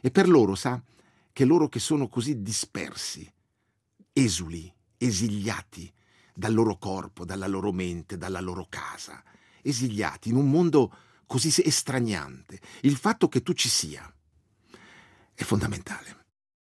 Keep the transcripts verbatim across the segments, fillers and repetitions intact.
E per loro, sa, che loro che sono così dispersi, esuli, esiliati dal loro corpo, dalla loro mente, dalla loro casa, esiliati in un mondo così estraniante, il fatto che tu ci sia è fondamentale.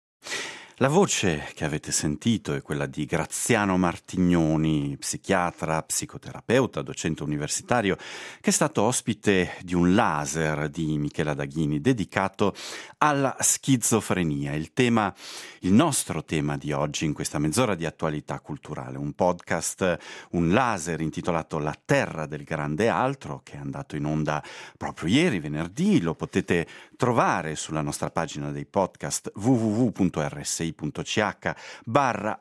La voce che avete sentito è quella di Graziano Martignoni, psichiatra, psicoterapeuta, docente universitario, che è stato ospite di un laser di Michela Daghini dedicato alla schizofrenia, il tema, il nostro tema di oggi in questa mezz'ora di attualità culturale, un podcast, un laser intitolato La Terra del Grande Altro, che è andato in onda proprio ieri, venerdì. Lo potete trovare sulla nostra pagina dei podcast w w w punto r s i punto c h barra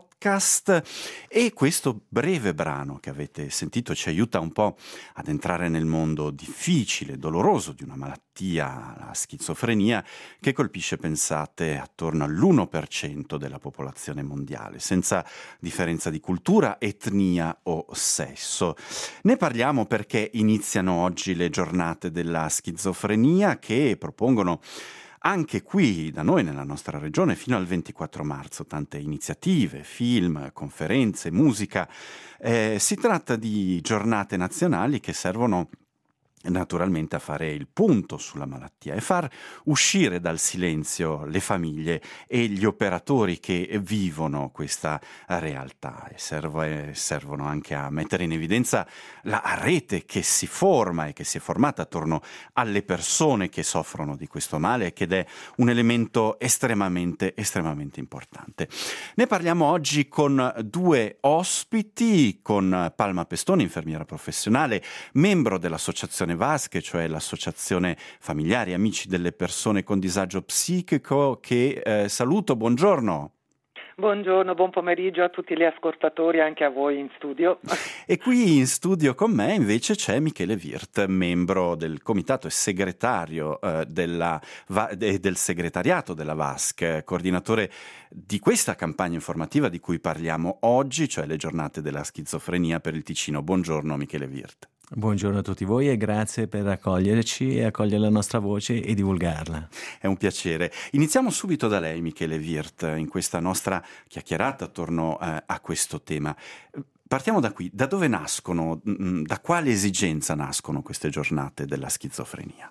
podcast, e questo breve brano che avete sentito ci aiuta un po' ad entrare nel mondo difficile, doloroso di una malattia, la schizofrenia, che colpisce, pensate, attorno all'uno per cento della popolazione mondiale, senza differenza di cultura, etnia o sesso. Ne parliamo perché iniziano oggi le giornate della schizofrenia, che propongono anche qui da noi nella nostra regione fino al ventiquattro marzo tante iniziative, film, conferenze, musica. Eh, si tratta di giornate nazionali che servono naturalmente a fare il punto sulla malattia e far uscire dal silenzio le famiglie e gli operatori che vivono questa realtà, e serve, servono anche a mettere in evidenza la rete che si forma e che si è formata attorno alle persone che soffrono di questo male, ed è un elemento estremamente estremamente importante. Ne parliamo oggi con due ospiti, con Palma Pestoni, infermiera professionale, membro dell'associazione V A S C, cioè l'Associazione Familiari e Amici delle Persone con Disagio Psichico, che eh, saluto, buongiorno. Buongiorno, buon pomeriggio a tutti gli ascoltatori, anche a voi in studio. E qui in studio con me invece c'è Michele Wirt, membro del comitato e segretario eh, della, va- de- del segretariato della V A S C, coordinatore di questa campagna informativa di cui parliamo oggi, cioè le giornate della schizofrenia per il Ticino. Buongiorno Michele Wirt. Buongiorno a tutti voi e grazie per accoglierci e accogliere la nostra voce e divulgarla. È un piacere. Iniziamo subito da lei, Michele Wirt, in questa nostra chiacchierata attorno eh, a questo tema. Partiamo da qui. Da dove nascono, da quale esigenza nascono queste giornate della schizofrenia?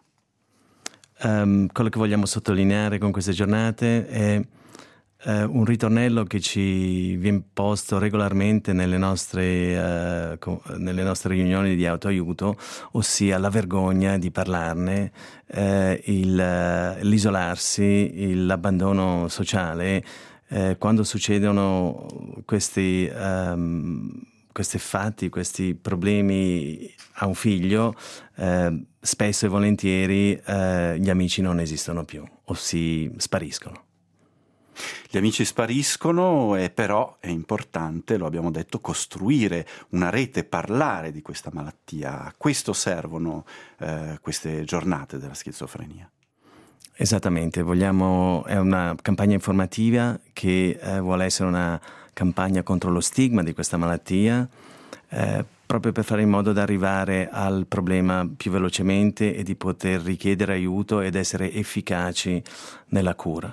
Um, quello che vogliamo sottolineare con queste giornate è Uh, un ritornello che ci viene posto regolarmente nelle nostre, uh, co- nelle nostre riunioni di autoaiuto, ossia la vergogna di parlarne, uh, il, uh, l'isolarsi, il, l'abbandono sociale, uh, quando succedono questi, um, questi fatti, questi problemi a un figlio, uh, spesso e volentieri uh, gli amici non esistono più o si spariscono. Gli amici spariscono, e però è importante, lo abbiamo detto, costruire una rete, parlare di questa malattia. A questo servono eh, queste giornate della schizofrenia. Esattamente, vogliamo, è una campagna informativa che eh, vuole essere una campagna contro lo stigma di questa malattia, eh, proprio per fare in modo di arrivare al problema più velocemente e di poter richiedere aiuto ed essere efficaci nella cura.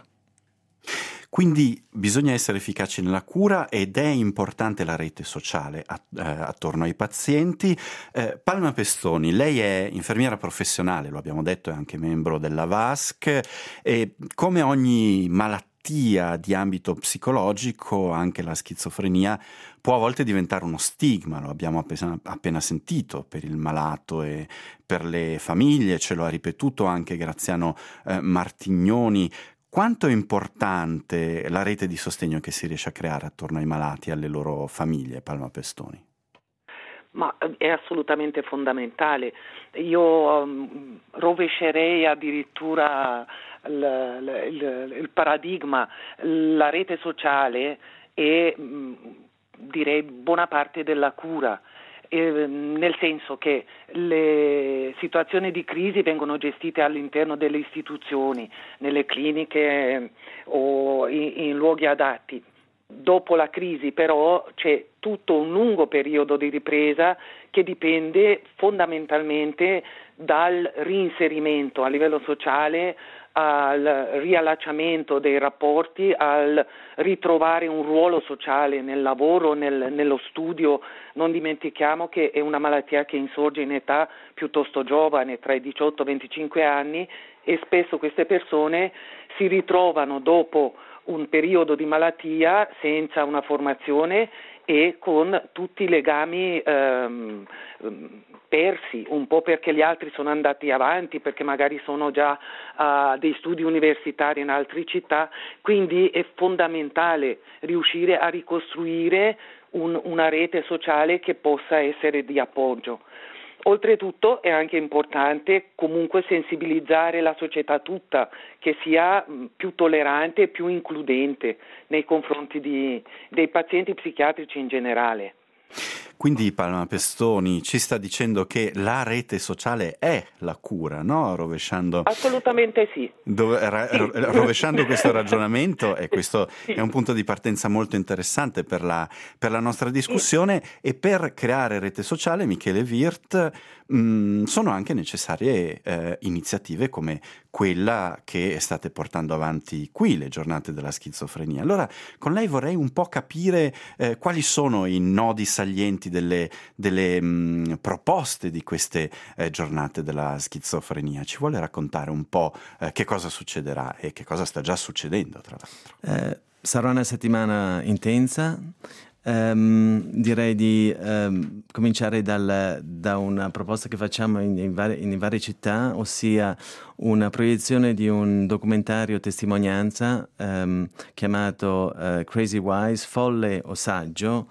Quindi bisogna essere efficaci nella cura ed è importante la rete sociale att- eh, attorno ai pazienti. Eh, Palma Pestoni, lei è infermiera professionale, lo abbiamo detto, è anche membro della V A S C, e come ogni malattia di ambito psicologico, anche la schizofrenia può a volte diventare uno stigma, lo abbiamo appena, appena sentito, per il malato e per le famiglie, ce lo ha ripetuto anche Graziano eh, Martignoni. Quanto è importante la rete di sostegno che si riesce a creare attorno ai malati e alle loro famiglie, Palma Pestoni? Ma è assolutamente fondamentale. Io um, rovescerei addirittura il, il, il paradigma. La rete sociale è, direi, buona parte della cura. Eh, nel senso che le situazioni di crisi vengono gestite all'interno delle istituzioni, nelle cliniche o in, in luoghi adatti. Dopo la crisi però c'è tutto un lungo periodo di ripresa che dipende fondamentalmente dal reinserimento a livello sociale al riallacciamento dei rapporti, al ritrovare un ruolo sociale nel lavoro, nel, nello studio. Non dimentichiamo che è una malattia che insorge in età piuttosto giovane, tra i diciotto e i venticinque anni, e spesso queste persone si ritrovano dopo un periodo di malattia senza una formazione e con tutti i legami ehm, persi, un po' perché gli altri sono andati avanti, perché magari sono già a uh, dei studi universitari in altre città, quindi è fondamentale riuscire a ricostruire un, una rete sociale che possa essere di appoggio. Oltretutto è anche importante comunque sensibilizzare la società tutta, che sia più tollerante e più includente nei confronti di, dei pazienti psichiatrici in generale. Quindi Palma Pestoni ci sta dicendo che la rete sociale è la cura, no? Rovesciando Assolutamente sì. Dove, ra, sì. Rovesciando questo ragionamento, e questo sì. È un punto di partenza molto interessante per la, per la nostra discussione, sì. E per creare rete sociale, Michele Wirth, mh, sono anche necessarie eh, iniziative come quella che state portando avanti qui, le giornate della schizofrenia. Allora, con lei vorrei un po' capire eh, quali sono i nodi salienti delle, delle mh, proposte di queste eh, giornate della schizofrenia. Ci vuole raccontare un po' eh, che cosa succederà e che cosa sta già succedendo, tra l'altro? Eh, sarà una settimana intensa. Um, direi di um, cominciare dal, da una proposta che facciamo in, in, varie, in varie città, ossia una proiezione di un documentario testimonianza um, chiamato uh, Crazy Wise, Folle o Saggio,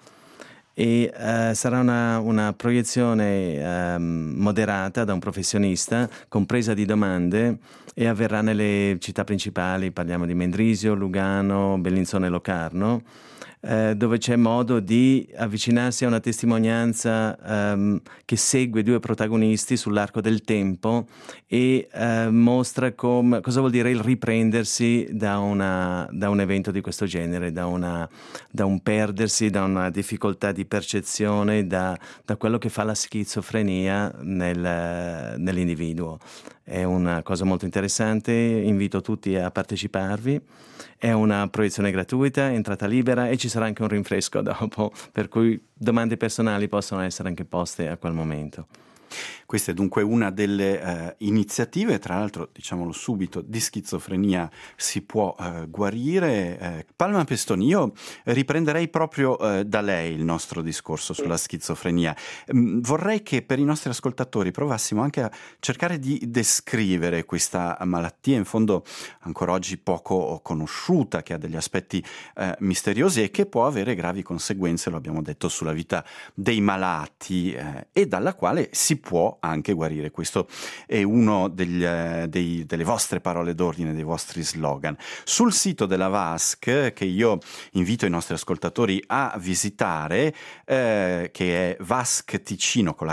e uh, sarà una, una proiezione um, moderata da un professionista, compresa di domande, e avverrà nelle città principali, parliamo di Mendrisio, Lugano, Bellinzona e Locarno, eh, dove c'è modo di avvicinarsi a una testimonianza um, che segue due protagonisti sull'arco del tempo e uh, mostra com- cosa vuol dire il riprendersi da, una, da un evento di questo genere, da, una, da un perdersi, da una difficoltà di percezione, da, da quello che fa la schizofrenia nel, nell'individuo. È una cosa molto interessante, invito tutti a parteciparvi. È una proiezione gratuita, entrata libera, e ci sarà anche un rinfresco dopo, per cui domande personali possono essere anche poste a quel momento. Questa è dunque una delle eh, iniziative, tra l'altro, diciamolo subito, di schizofrenia si può eh, guarire. Eh, Palma Pestoni, io riprenderei proprio eh, da lei il nostro discorso sulla schizofrenia. Mm, vorrei che per i nostri ascoltatori provassimo anche a cercare di descrivere questa malattia, in fondo ancora oggi poco conosciuta, che ha degli aspetti eh, misteriosi e che può avere gravi conseguenze, lo abbiamo detto, sulla vita dei malati eh, e dalla quale si può anche guarire. Questo è uno degli, eh, dei, delle vostre parole d'ordine, dei vostri slogan. Sul sito della V A S C, che io invito i nostri ascoltatori a visitare, eh, che è vascticino con la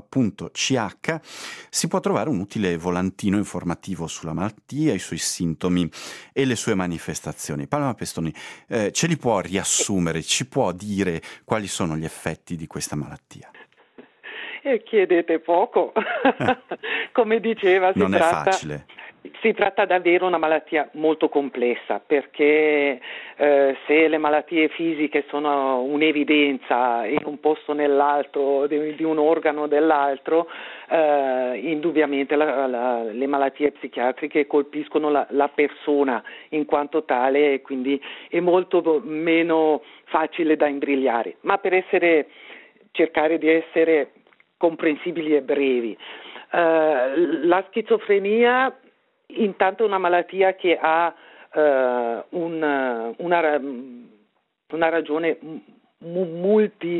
k.ch, si può trovare un utile volantino informativo sulla malattia, i suoi sintomi e le sue manifestazioni. Palma Pestoni, eh, ce li può riassumere, ci può dire quali sono gli effetti di questa malattia? E chiedete poco, come diceva, si non tratta, è facile. Si tratta davvero di una malattia molto complessa, perché eh, se le malattie fisiche sono un'evidenza in un posto o nell'altro di, di un organo o dell'altro, eh, indubbiamente la, la, le malattie psichiatriche colpiscono la, la persona in quanto tale, e quindi è molto meno facile da imbrigliare. Ma per essere cercare di essere comprensibili e brevi. Uh, la schizofrenia intanto è una malattia che ha uh, un, una, una ragione m- multi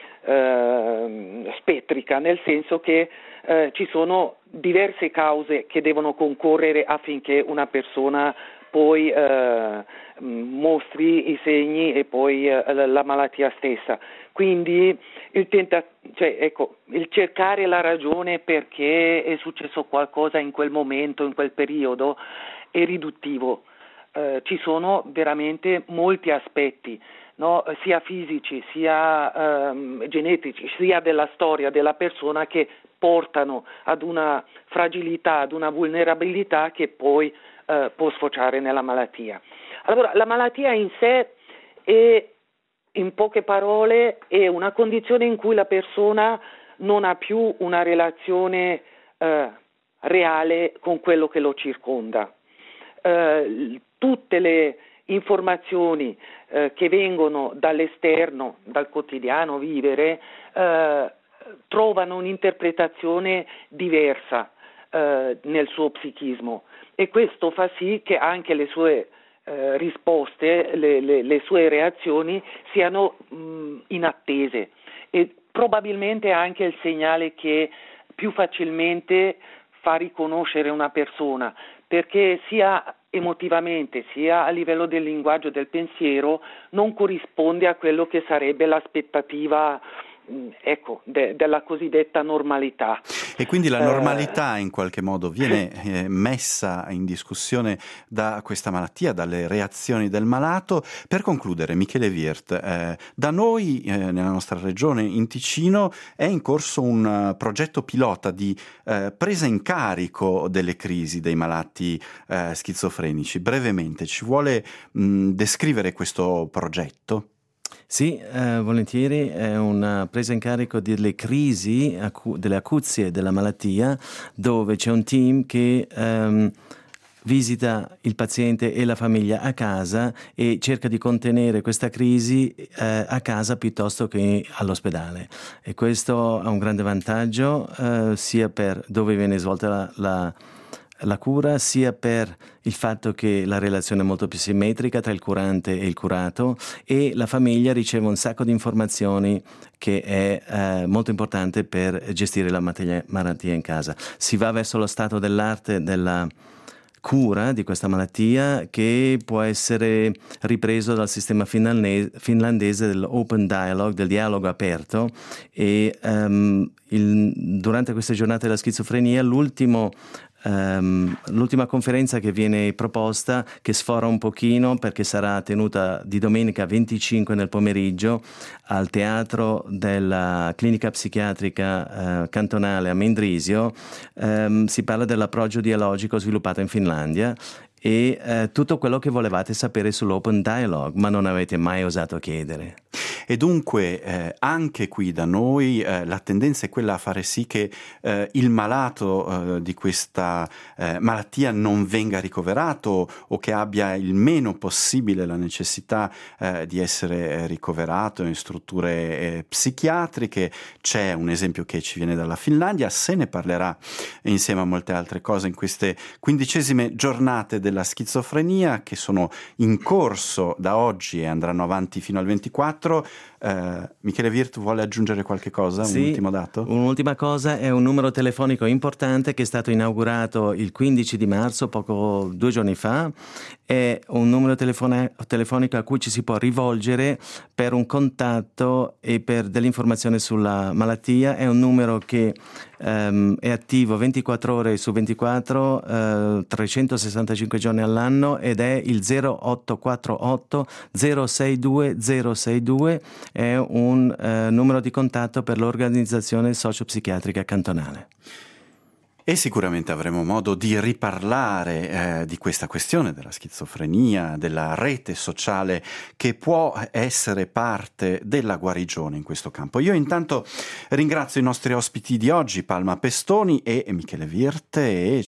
uh, spettrica, nel senso che uh, ci sono diverse cause che devono concorrere affinché una persona poi uh, mostri i segni e poi uh, la malattia stessa. Quindi il, tenta- cioè, ecco, il cercare la ragione perché è successo qualcosa in quel momento, in quel periodo, è riduttivo. Eh, ci sono veramente molti aspetti, no? Sia fisici, sia ehm, genetici, sia della storia della persona, che portano ad una fragilità, ad una vulnerabilità che poi eh, può sfociare nella malattia. Allora, la malattia in sé è, in poche parole, è una condizione in cui la persona non ha più una relazione eh, reale con quello che lo circonda. Eh, tutte le informazioni eh, che vengono dall'esterno, dal quotidiano vivere, eh, trovano un'interpretazione diversa eh, nel suo psichismo, e questo fa sì che anche le sue eh, risposte, le, le, le sue reazioni siano mh, inattese, e probabilmente anche il segnale che più facilmente fa riconoscere una persona, perché sia emotivamente sia a livello del linguaggio e del pensiero non corrisponde a quello che sarebbe l'aspettativa, ecco, de- della cosiddetta normalità. E quindi la Eh, normalità in qualche modo viene eh, messa in discussione da questa malattia, dalle reazioni del malato. Per concludere, Michele Wirth, eh, da noi eh, nella nostra regione in Ticino è in corso un uh, progetto pilota di eh, presa in carico delle crisi dei malati eh, schizofrenici. Brevemente, ci vuole mh, descrivere questo progetto? Sì, eh, volentieri, è una presa in carico delle crisi, acu- delle acuzie della malattia, dove c'è un team che ehm, visita il paziente e la famiglia a casa e cerca di contenere questa crisi eh, a casa piuttosto che all'ospedale. E questo ha un grande vantaggio eh, sia per dove viene svolta la, la la cura, sia per il fatto che la relazione è molto più simmetrica tra il curante e il curato, e la famiglia riceve un sacco di informazioni che è eh, molto importante per gestire la malattia, malattia in casa. Si va verso lo stato dell'arte della cura di questa malattia, che può essere ripreso dal sistema finlandese, finlandese dell'open dialogue, del dialogo aperto, e um, il, durante queste giornate della schizofrenia l'ultimo Um, l'ultima conferenza che viene proposta, che sfora un pochino perché sarà tenuta di domenica venticinque nel pomeriggio al teatro della clinica psichiatrica uh, cantonale a Mendrisio, um, si parla dell'approccio dialogico sviluppato in Finlandia e uh, tutto quello che volevate sapere sull'open dialogue ma non avete mai osato chiedere. E dunque eh, anche qui da noi eh, la tendenza è quella a fare sì che eh, il malato eh, di questa eh, malattia non venga ricoverato, o che abbia il meno possibile la necessità eh, di essere ricoverato in strutture eh, psichiatriche. C'è un esempio che ci viene dalla Finlandia, se ne parlerà insieme a molte altre cose in queste quindicesime giornate della schizofrenia, che sono in corso da oggi e andranno avanti fino al ventiquattro. Uh, Michele Wirth vuole aggiungere qualche cosa? Sì, un ultimo dato? Un'ultima cosa, è un numero telefonico importante che è stato inaugurato il quindici di marzo, poco due giorni fa. È un numero telefone, telefonico a cui ci si può rivolgere per un contatto e per delle informazioni sulla malattia. È un numero che um, è attivo ventiquattro ore su ventiquattro, uh, trecentosessantacinque giorni all'anno, ed è il zero otto quattro otto zero sei due zero sei due. È un uh, numero di contatto per l'organizzazione sociopsichiatrica cantonale. E sicuramente avremo modo di riparlare eh, di questa questione della schizofrenia, della rete sociale che può essere parte della guarigione in questo campo. Io intanto ringrazio i nostri ospiti di oggi, Palma Pestoni e Michele Wirth, e